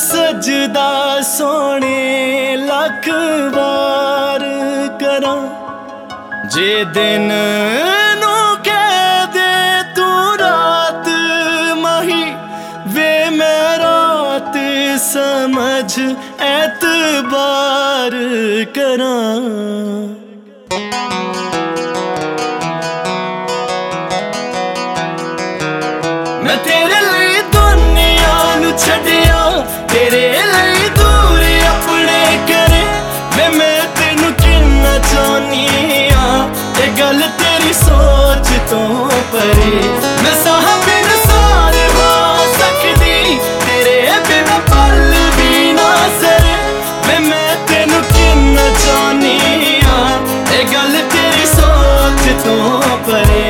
सजदा सोने लख बार करा, जे दिन नू कह दे तू रात माही वे मैं रात समझ एतबार करा। मैं तेरे लिए दुनिया नू छड़िया, तेरे लिए दूर अपने करे, मैं तेनू किन्ना चाहनी आ, ये गल तेरी सोच तो परे। मैं साहब बिन सारे हो सकदी, तेरे बिना पल भी ना सरे, मैं तेनू किन्ना चाहनी आ, ये गल तेरी सोच तो परे।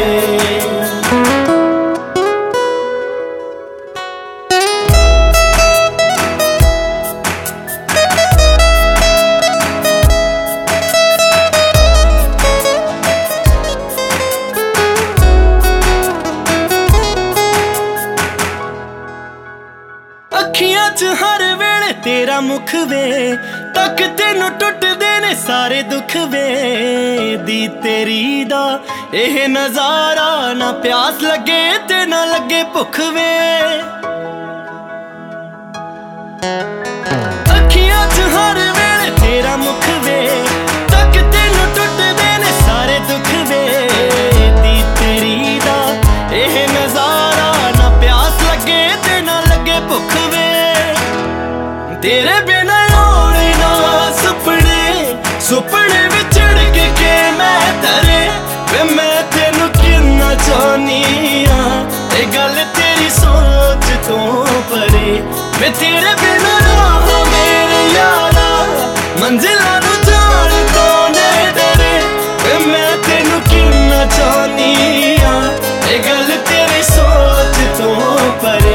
अखियां च हर वेले तेरा मुख वे, तक तेनू टुटदे ने सारे दुख वे, दी तेरी दा एह नजारा, ना प्यास लगे ते ना लगे भुख वे। अखियां च हर वेले तेरा मुख वे, तक तेनू टुटदे ने सारे दुख वे, दी तेरी दा एह नजारा, ना प्यास लगे ते ना लगे भुख वे। तेरे बिना होने ना सुपने, सुपने विचड़ के मैं तरे, वे मैं तेनू किन्ना चाहनी आ, ये गल तेरी सोच तो परे। वे तेरे बिना राह मेरे यारा, मंजिला नू जान तो नहीं डरे, वे मैं तेनू किन्ना चाहनी आ, ये गल तेरी सोच तो परे।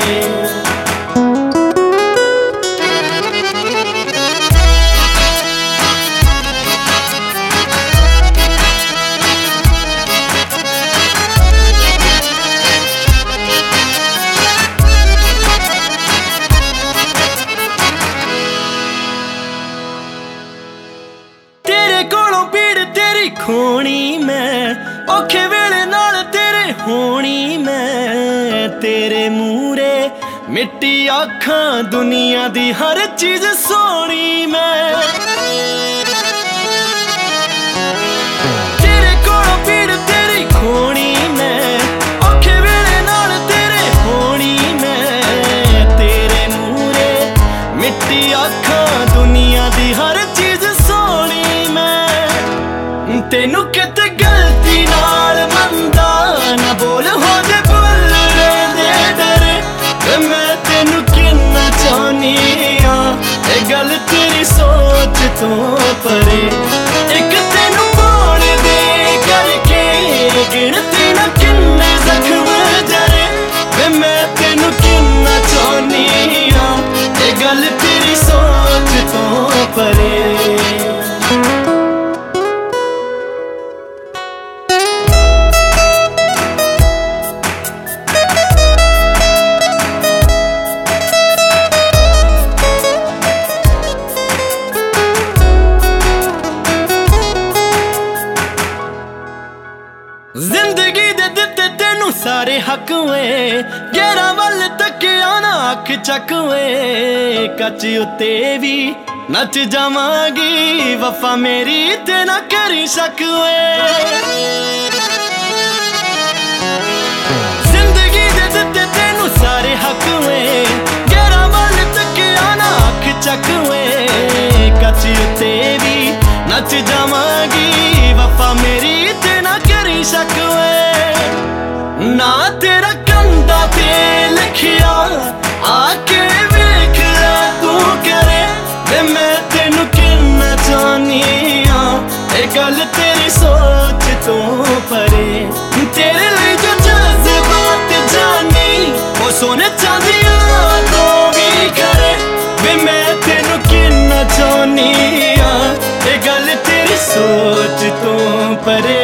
खोनी मैं औखे वेले नाल तेरे होनी मैं, तेरे मूरे मिट्टी आखां दुनिया दी हर चीज सोनी मैं। तेरे कोलों पीड़ तेरी खोनी मैं, औखे वेले नाल तेरे होनी मैं, तेरे मूरे मिट्टी आखां दुनिया दी हर चीज सोनी मैं। तेनू किते गलती नाल मंदा ना बोल हो जे भुल दे डरे, मैं तेनू किन्ना चाहनी आ, ये गल तेरी सोच तो परे। एक तेनू पाने दे करके गिनती ना किन्ने जख्म जरे, मैं तेनू किन्ना चाहनी आ, ये गल तेरी सोच तो परे। जिंदगी दे दिते तेनू सारे हक वे, गैरा वल तकिया ना अख चक वे, कच उत्ते भी नच जावांगी, वफा मेरी ते ना करी शक वे। जिंदगी दे दिते तेनू सारे हक वे, गैरा वल तकिया ना अख चक वे, कच उत्ते भी नच जावांगी, वफा मेरी ते ना करी शक वे। ना तेरा कंधा ते लिखिया आके वेख ले तू करे, वे मैं तेनू किन्ना चाहनी आ, ये गल तेरी सोच तो परे। तेरे लिए जो जज्बात जानी, वो सोने चांदिया तो भी करे, वे मैं तेनू किन्ना चाहनी आ, ये गल तेरी सोच तो परे।